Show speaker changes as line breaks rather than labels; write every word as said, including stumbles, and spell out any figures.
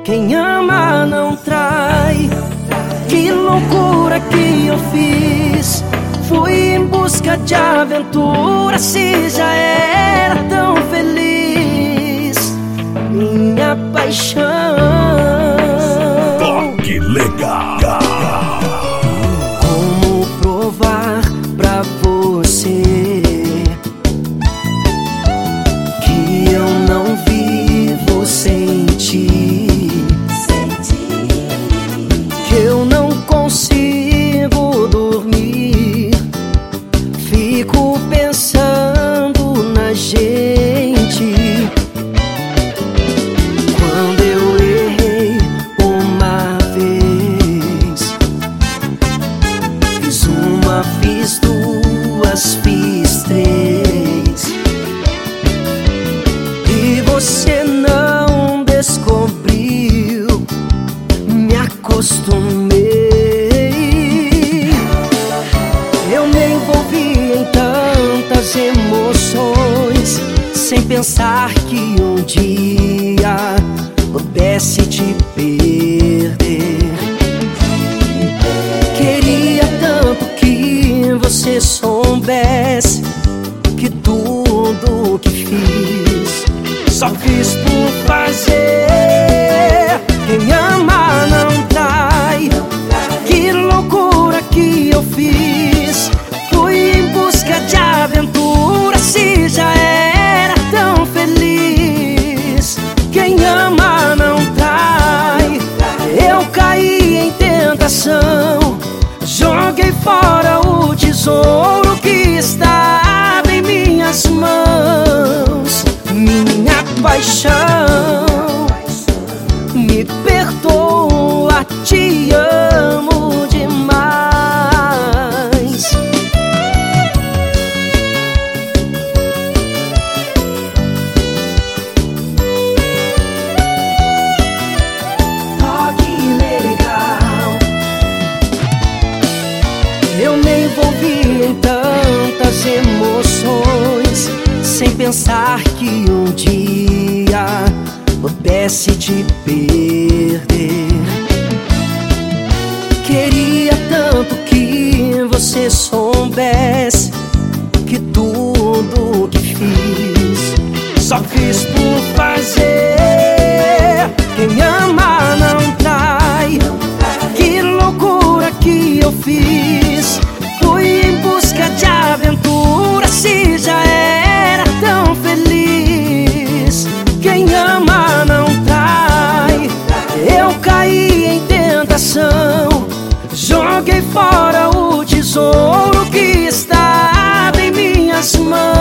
Quem ama não trai. Que loucura que eu fiz. Fui em busca de aventura, se já era tão feliz. Minha paixão.
Toque legal.
Como provar pra você que eu não vivo sem ti, que eu não consigo dormir, fico pensando na gente. Quando eu errei uma vez, fiz uma, fiz duas, fiz três, e você não descobriu. Me acostumei. Eu me envolvi em tantas emoções, sem pensar que um dia pudesse te perder. Queria tanto que você soubesse que tudo que fiz, só fiz por fazer. Quem ama não trai. Que loucura que eu fiz. Fui em busca de aventura, se já era tão feliz. Quem ama não trai. Eu caí em tentação, joguei fora o tesouro que estava em minhas mãos. Minha paixão, me perdoa, te amo demais. Toque legal. Eu me envolvi em tantas emoções, sem pensar que um dia pudesse te perder. Queria tanto que você soubesse que tudo que fiz, só fiz por fazer. Quem ama não trai. Que loucura que eu fiz. Fui em busca de aventura, se já era tão feliz. Quem ama não trai. Eu caí em tentação, joguei fora o tesouro que estava em minhas mãos.